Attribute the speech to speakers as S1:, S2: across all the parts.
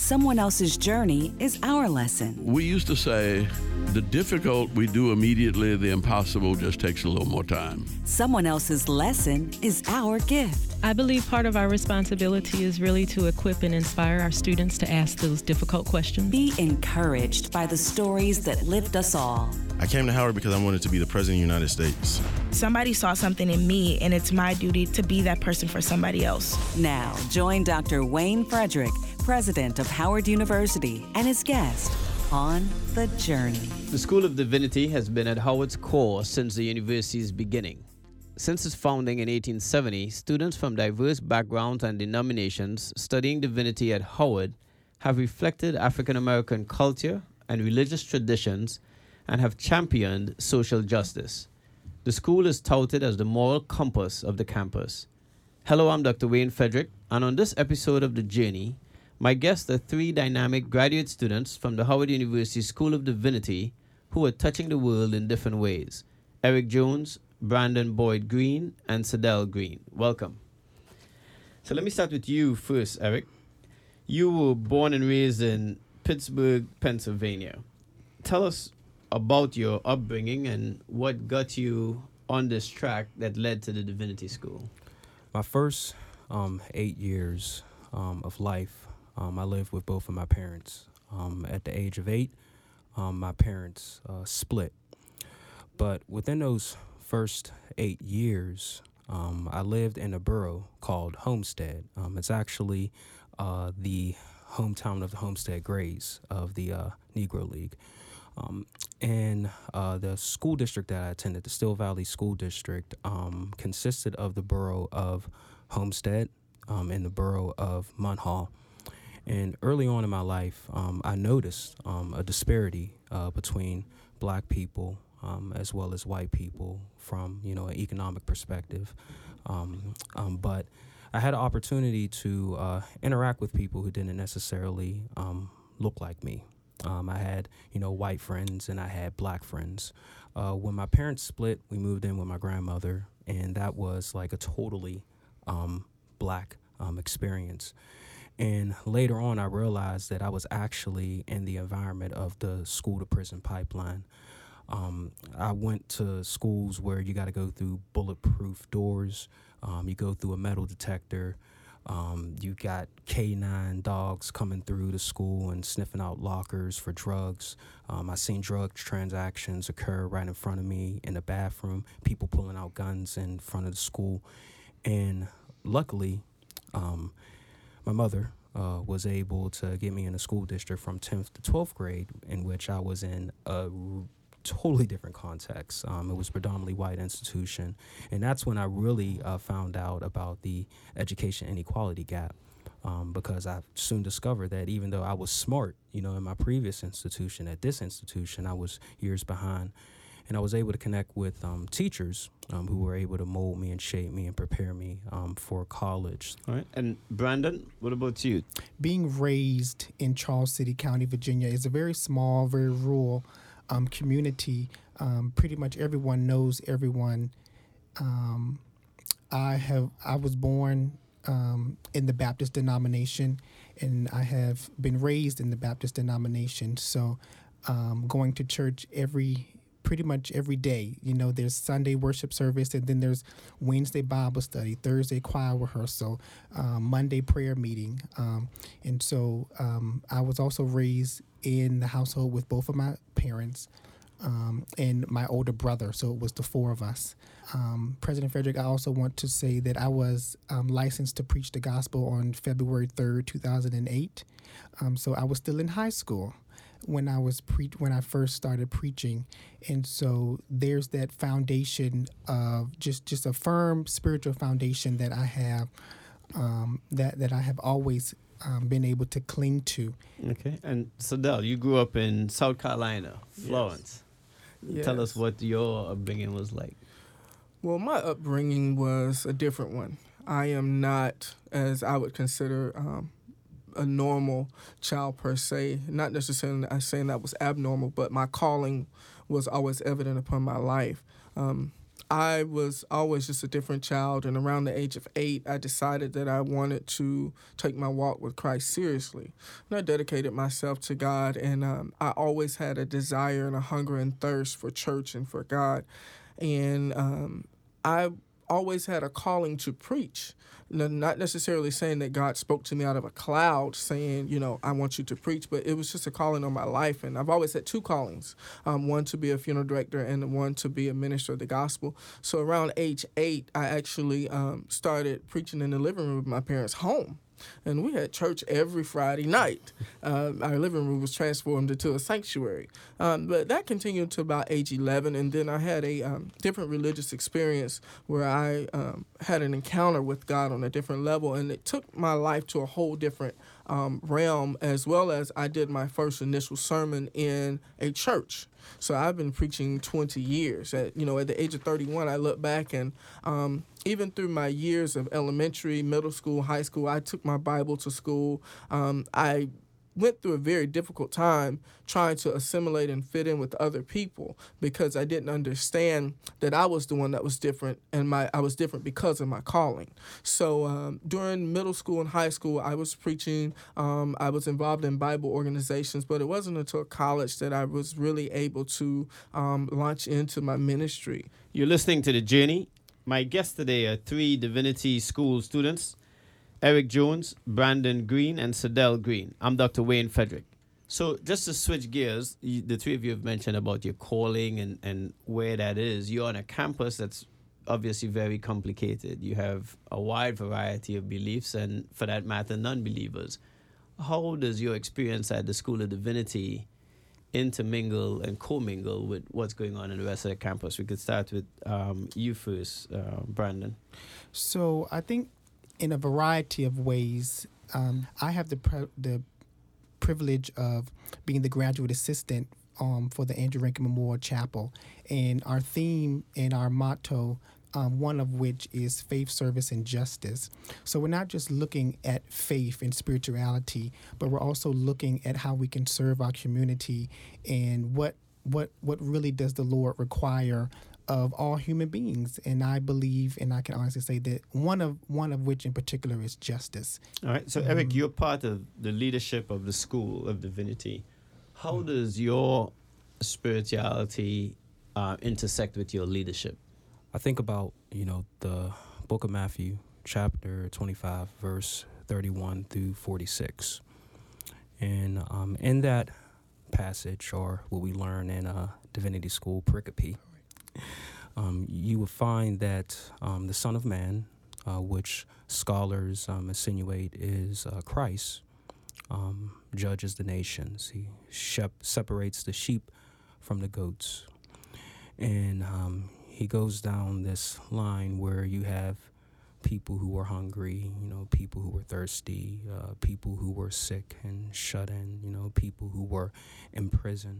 S1: Someone else's journey is our lesson.
S2: We used to say, the difficult we do immediately, the impossible just takes a little more time.
S1: Someone else's lesson is our gift.
S3: I believe part of our responsibility is really to equip and inspire our students to ask those difficult questions.
S1: Be encouraged by the stories that lift us all.
S4: I came to Howard because I wanted to be the President of the United States.
S5: Somebody saw something in me, and it's my duty to be that person for somebody else.
S1: Now, join Dr. Wayne Frederick, President of Howard University, and his guest on The Journey.
S6: The School of Divinity has been at Howard's core since the university's beginning. Since its founding in 1870, students from diverse backgrounds and denominations studying divinity at Howard have reflected African American culture and religious traditions and have championed social justice. The school is touted as the moral compass of the campus. Hello, I'm Dr. Wayne Frederick, and on this episode of The Journey, my guests are three dynamic graduate students from the Howard University School of Divinity who are touching the world in different ways. Eric Jones, Brandon Boyd Green, and Sadell Green. Welcome. So let me start with you first, Eric. You were born and raised in Pittsburgh, Pennsylvania. Tell us about your upbringing and what got you on this track that led to the Divinity School.
S7: My first 8 years of life, I lived with both of my parents. At the age of 8, my parents split. But within those first 8 years, I lived in a borough called Homestead. It's actually the hometown of the Homestead Grays of the Negro League. And the school district that I attended, the Still Valley School District, consisted of the borough of Homestead and the borough of Munhall. And early on in my life, I noticed a disparity between black people as well as white people from, an economic perspective. But I had an opportunity to interact with people who didn't necessarily look like me. I had, white friends and I had black friends. When my parents split, we moved in with my grandmother, and that was like a totally black experience. And later on, I realized that I was actually in the environment of the school-to-prison pipeline. I went to schools where you got to go through bulletproof doors. You go through a metal detector. You got K9 dogs coming through the school and sniffing out lockers for drugs. I seen drug transactions occur right in front of me in the bathroom, people pulling out guns in front of the school. And luckily, my mother was able to get me in a school district from 10th to 12th grade, in which I was in a totally different context. It was predominantly white institution. And that's when I really found out about the education inequality gap, because I soon discovered that even though I was smart, in my previous institution, at this institution, I was years behind. And I was able to connect with teachers who were able to mold me and shape me and prepare me for college.
S6: All right. And Brandon, what about you?
S8: Being raised in Charles City County, Virginia, is a very small, very rural community. Pretty much everyone knows everyone. I was born in the Baptist denomination, and I have been raised in the Baptist denomination. So going to church pretty much every day. There's Sunday worship service, and then there's Wednesday Bible study, Thursday choir rehearsal, Monday prayer meeting. And so I was also raised in the household with both of my parents and my older brother. So it was the four of us. President Frederick, I also want to say that I was licensed to preach the gospel on February 3rd, 2008. So I was still in high school when I first started preaching. And so there's that foundation of just a firm spiritual foundation that I have, that I have always been able to cling to.
S6: Okay. And Sadell, you grew up in South Carolina, Florence. Yes. Tell us what your upbringing was like.
S9: Well, my upbringing was a different one. I am not, as I would consider, a normal child per se. Not necessarily saying that was abnormal, but my calling was always evident upon my life. I was always just a different child, and around the age of 8, I decided that I wanted to take my walk with Christ seriously. And I dedicated myself to God, and I always had a desire and a hunger and thirst for church and for God. And I always had a calling to preach. Not necessarily saying that God spoke to me out of a cloud saying, I want you to preach, but it was just a calling on my life. And I've always had two callings, one to be a funeral director and one to be a minister of the gospel. So around age 8, I actually started preaching in the living room of my parents' home. And we had church every Friday night. Our living room was transformed into a sanctuary. But that continued to about age 11, and then I had a different religious experience where I had an encounter with God on a different level, and it took my life to a whole different realm, as well as I did my first initial sermon in a church. So I've been preaching 20 years. At the age of 31, I look back and even through my years of elementary, middle school, high school, I took my Bible to school. I went through a very difficult time trying to assimilate and fit in with other people because I didn't understand that I was the one that was different, and I was different because of my calling. So during middle school and high school, I was preaching. I was involved in Bible organizations, but it wasn't until college that I was really able to launch into my ministry.
S6: You're listening to The Journey. My guests today are 3 Divinity School students, Eric Jones, Brandon Green, and Sadell Green. I'm Dr. Wayne Frederick. So just to switch gears, the 3 of you have mentioned about your calling and where that is. You're on a campus that's obviously very complicated. You have a wide variety of beliefs and, for that matter, non-believers. How does your experience at the School of Divinity intermingle and commingle with what's going on in the rest of the campus? We could start with you first, Brandon.
S8: So I think in a variety of ways, I have the privilege of being the graduate assistant for the Andrew Rankin Memorial Chapel. And our theme and our motto, one of which is faith, service, and justice. So we're not just looking at faith and spirituality, but we're also looking at how we can serve our community and what really does the Lord require of all human beings. And I believe, and I can honestly say that one of which in particular is justice.
S6: All right. So Eric, you're part of the leadership of the School of Divinity. How does your spirituality intersect with your leadership?
S7: I think about, the book of Matthew, chapter 25, verse 31 through 46. And in that passage, or what we learn in divinity school, pericope, you will find that the Son of Man, which scholars insinuate is Christ, judges the nations. He separates the sheep from the goats. And he goes down this line where you have people who were hungry, people who were thirsty, people who were sick and shut in, people who were in prison.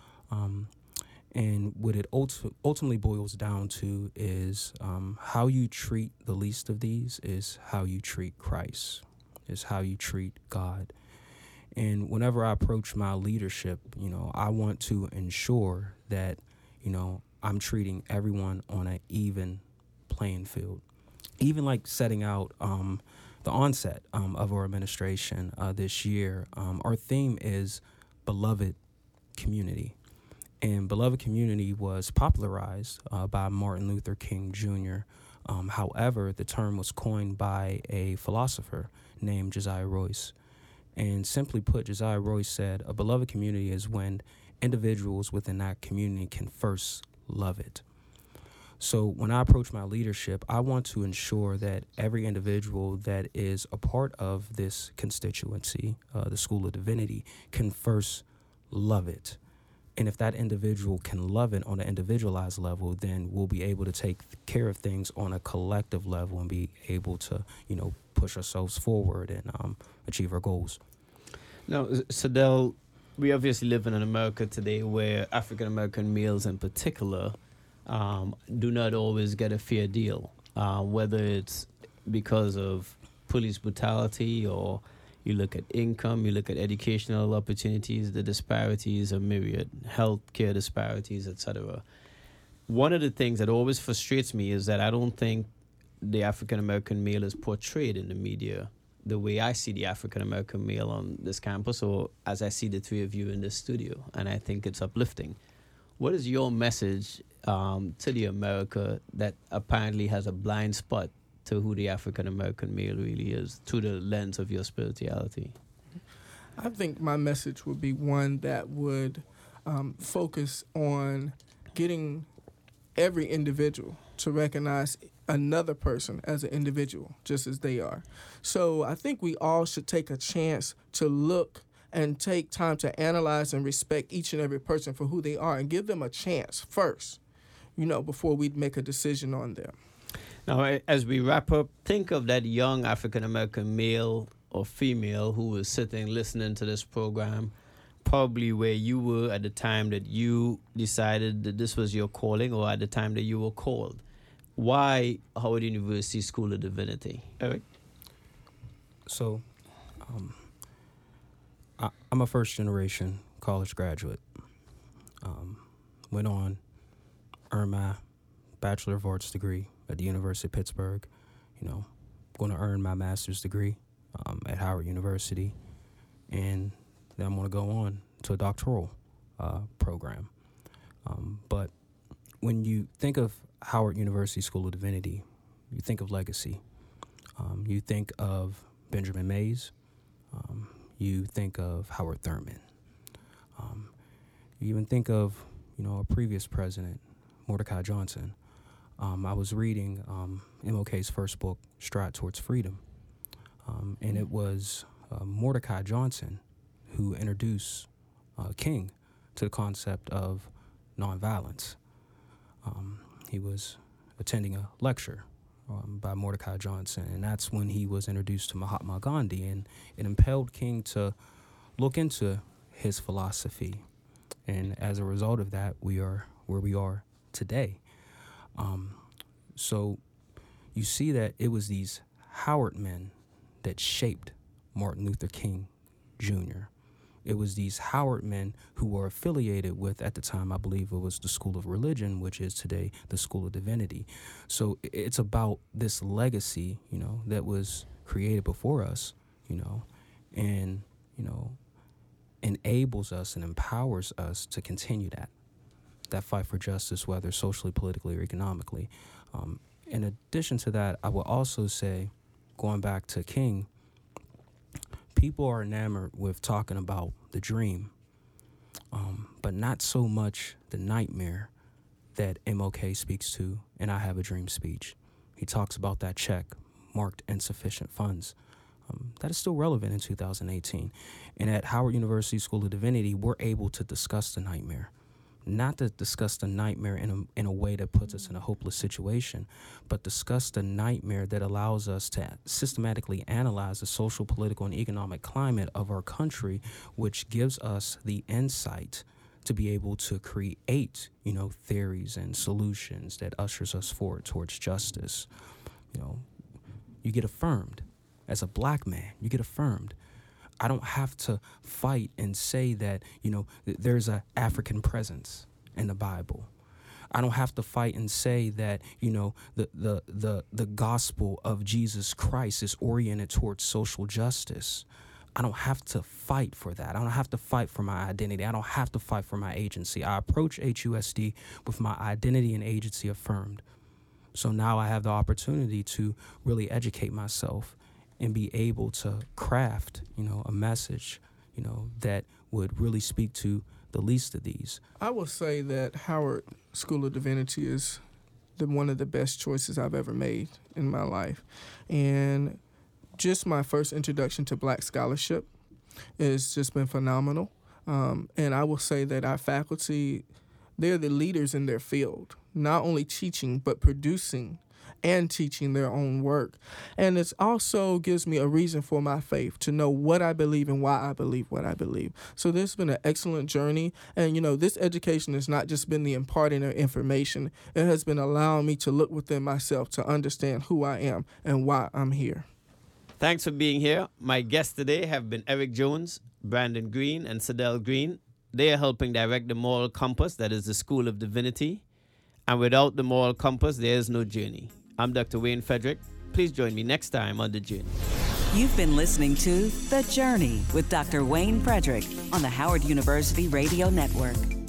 S7: And what it ultimately boils down to is how you treat the least of these is how you treat Christ, is how you treat God. And whenever I approach my leadership, I want to ensure that, I'm treating everyone on an even playing field. Even like setting out the onset of our administration this year, our theme is Beloved Community. And Beloved Community was popularized by Martin Luther King Jr. However, the term was coined by a philosopher named Josiah Royce. And simply put, Josiah Royce said, a beloved community is when individuals within that community can first love it. So when I approach my leadership, I want to ensure that every individual that is a part of this constituency, the School of Divinity, can first love it. And if that individual can love it on an individualized level, then we'll be able to take care of things on a collective level and be able to, push ourselves forward and achieve our goals.
S6: Now, Sadell, we obviously live in America today where African-American males in particular do not always get a fair deal, whether it's because of police brutality or you look at income, you look at educational opportunities, the disparities are myriad, healthcare disparities, etc. one of the things that always frustrates me is that I don't think the African American male is portrayed in the media the way I see the African American male on this campus, or as I see the three of you in this studio, and I think it's uplifting. What is your message to the America that apparently has a blind spot to who the African American male really is through the lens of your spirituality?
S9: I think my message would be one that would focus on getting every individual to recognize another person as an individual, just as they are. So I think we all should take a chance to look and take time to analyze and respect each and every person for who they are and give them a chance first, before we make a decision on them.
S6: Now, as we wrap up, think of that young African-American male or female who was sitting listening to this program, probably where you were at the time that you decided that this was your calling, or at the time that you were called. Why Howard University School of Divinity? Eric?
S7: So, I'm a first-generation college graduate. Went on, earned my Bachelor of Arts degree at the University of Pittsburgh. Going to earn my master's degree at Howard University, and then I'm going to go on to a doctoral program. But when you think of Howard University School of Divinity, you think of legacy. You think of Benjamin Mays. You think of Howard Thurman. You even think of, a previous president, Mordecai Johnson. I was reading MLK's first book, Stride Towards Freedom, and it was Mordecai Johnson who introduced King to the concept of nonviolence. He was attending a lecture by Mordecai Johnson, and that's when he was introduced to Mahatma Gandhi, and it impelled King to look into his philosophy. And as a result of that, we are where we are today. So you see that it was these Howard men that shaped Martin Luther King Jr. It was these Howard men who were affiliated with, at the time, I believe it was the School of Religion, which is today the School of Divinity. So it's about this legacy, that was created before us, and, enables us and empowers us to continue that fight for justice, whether socially, politically, or economically. In addition to that, I will also say, going back to King, people are enamored with talking about the dream, but not so much the nightmare that MLK speaks to in I Have a Dream speech. He talks about that check marked insufficient funds. That is still relevant in 2018. And at Howard University School of Divinity, we're able to discuss the nightmare. Not to discuss the nightmare in a way that puts us in a hopeless situation, but discuss the nightmare that allows us to systematically analyze the social, political, and economic climate of our country, which gives us the insight to be able to create, theories and solutions that ushers us forward towards justice. You get affirmed. As a black man, you get affirmed. I don't have to fight and say that, there's an African presence in the Bible. I don't have to fight and say that, the gospel of Jesus Christ is oriented towards social justice. I don't have to fight for that. I don't have to fight for my identity. I don't have to fight for my agency. I approach HUSD with my identity and agency affirmed. So now I have the opportunity to really educate myself and be able to craft, a message, that would really speak to the least of these.
S9: I will say that Howard School of Divinity is one of the best choices I've ever made in my life. And just my first introduction to Black scholarship has just been phenomenal. And I will say that our faculty, they're the leaders in their field, not only teaching, but producing and teaching their own work. And it also gives me a reason for my faith, to know what I believe and why I believe what I believe. So this has been an excellent journey. And, this education has not just been the imparting of information. It has been allowing me to look within myself to understand who I am and why I'm here.
S6: Thanks for being here. My guests today have been Eric Jones, Brandon Green, and Sadell Green. They are helping direct the Moral Compass, that is the School of Divinity. And without the moral compass, there is no journey. I'm Dr. Wayne Frederick. Please join me next time on The Journey.
S1: You've been listening to The Journey with Dr. Wayne Frederick on the Howard University Radio Network.